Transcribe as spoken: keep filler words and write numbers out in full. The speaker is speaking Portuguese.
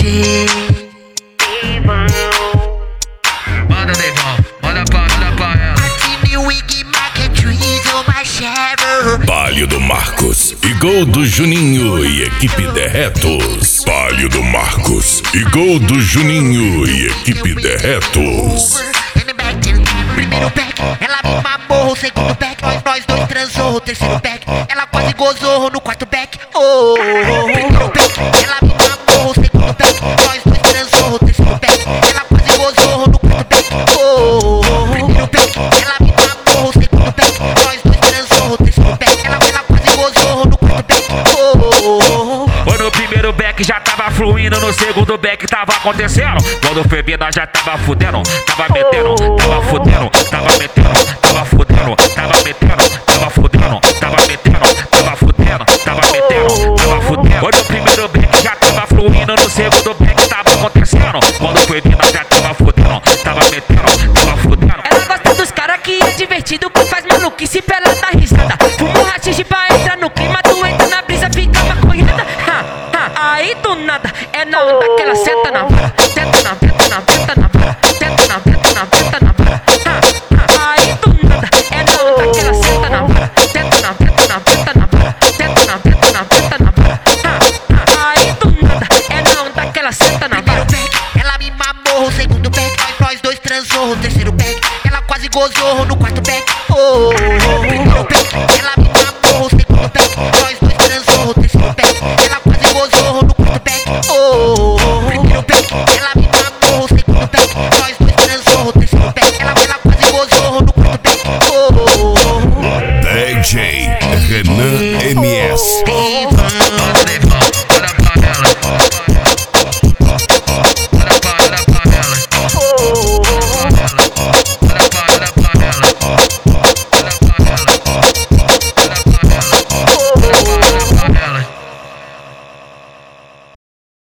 D J Manda, Deivão, manda pra, manda pra ela. Martini, Wig, Mac and Cheese, oh my Chevrolet. Palio do Marcos e gol do Juninho e equipe Derretos. Palio do Marcos e gol do Juninho e equipe Derretos. Primeiro back, ela me mamou, segundo back, nós, nós dois transou, terceiro back, ela quase gozou no quarto back, oh, primeiro back, ela me mamou, segundo back, nós dois transou, terceiro back, ela quase gozou no quarto back, oh, primeiro back, ela me mamou, segundo back, nós dois transou, terceiro back, ela, ela quase gozou no quarto back, oh. Foi no primeiro back já tava fluindo, no segundo back tava acontecendo. Quando foi bem nós já tava fudendo, tava metendo, tava fudendo, tava metendo, tava fudendo, tava metendo, tava fudendo, tava metendo, tava fudendo, tava metendo, tava fudendo. Foi no primeiro back já tava fluindo, no segundo back tava acontecendo. Quando foi bem nós já tava fudendo, tava metendo, tava fudendo. Ela gosta dos cara que é divertido, que faz maluquice pra ela dar risada. Fumo rachixe pra entrar no clima, tu entra na brisa, fica maconhada. Ha, ha, aí do nada, é na onda que ela senta na vara, senta na vara.